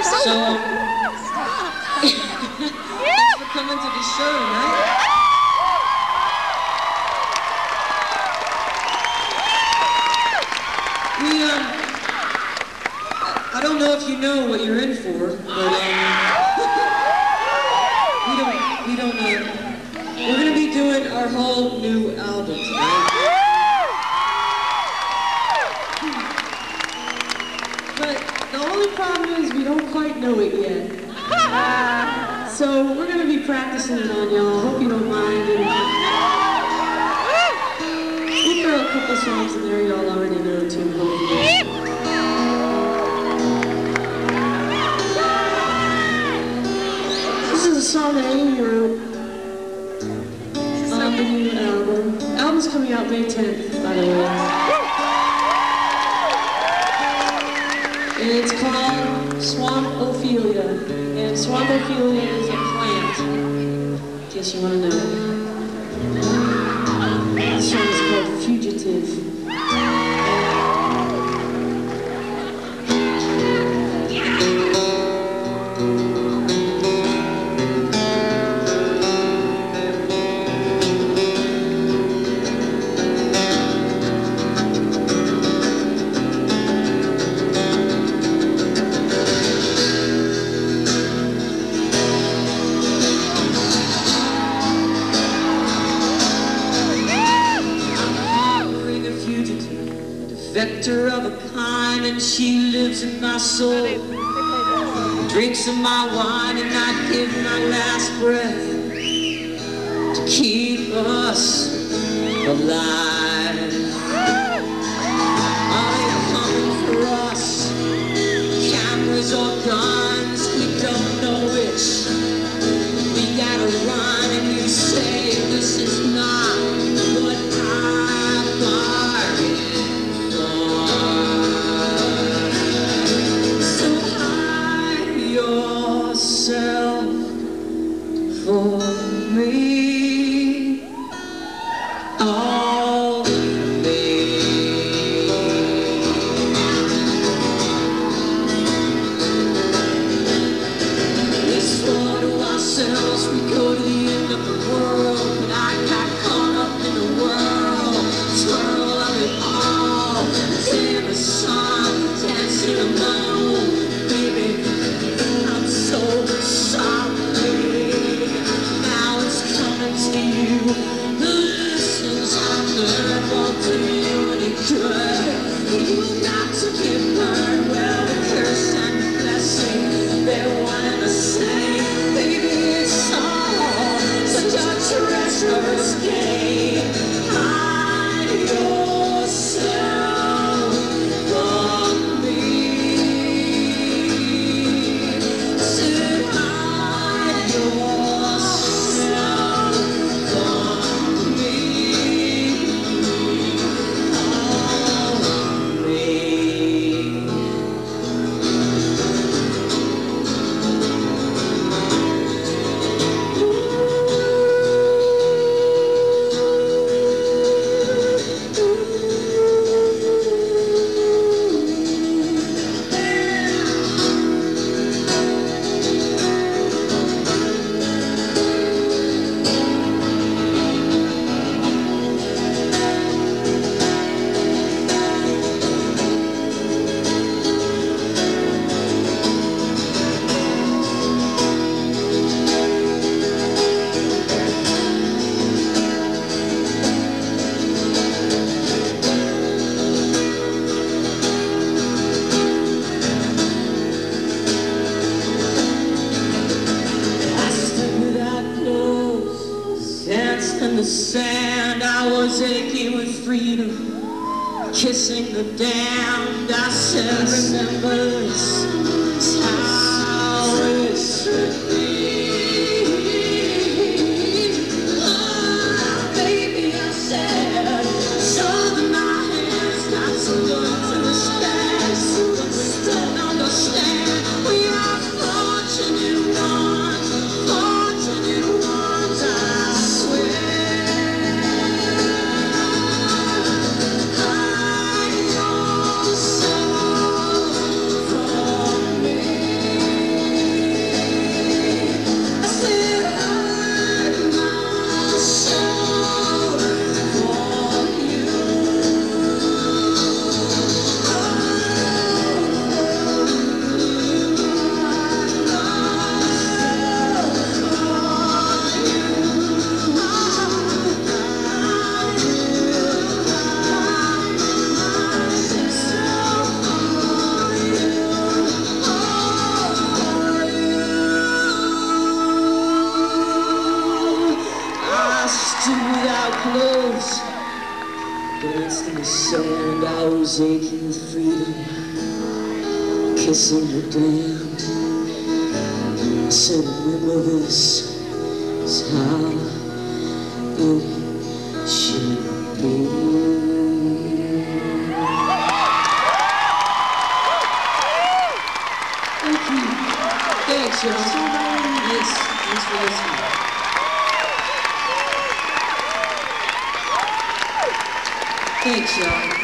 So, thanks for coming to the show tonight. I don't know if you know what you're in for, but we're gonna be doing our whole new album tonight. But the only problem is we don't quite know it yet. So we're gonna be practicing it on y'all. Hope you don't mind. We'll throw a couple songs in there y'all already know too, hopefully. This is a song that Amy wrote on the new album. The album's coming out May 10th, by the way. And it's called Swamp Ophelia. And Swamp Ophelia is a plant, in case you want to know. This song is called Fugitive. Vector of a kind, and she lives in my soul. Drinks of my wine, and I give my last breath to keep us alive. Are they coming for us? Cameras or guns? We don't know which. We gotta run, and you say this is not what I bargained. For me, all me. Let's fall to ourselves, we go to the end of the world. But I got caught up in the whirl, swirl of it all. Singing the song, dancing alone, baby. I'm so sorry. You got to give her, well, the curse and the blessing, they're one and the same. Baby, it's all such a treacherous game. Hide yourself from me. Say, hide yourself from me. In the sand, I was aching with freedom, kissing the damned. I said, remember this is how it should be. Oh, baby, I said, show them my hands, got to learn to respect, but we don't understand. We are fortunate ones, I swear. Hide yourself from was aching with freedom, kissing the damned. I said, remember, this is how it should be. Thank you. Thanks, y'all. Thanks for listening. Thanks, y'all.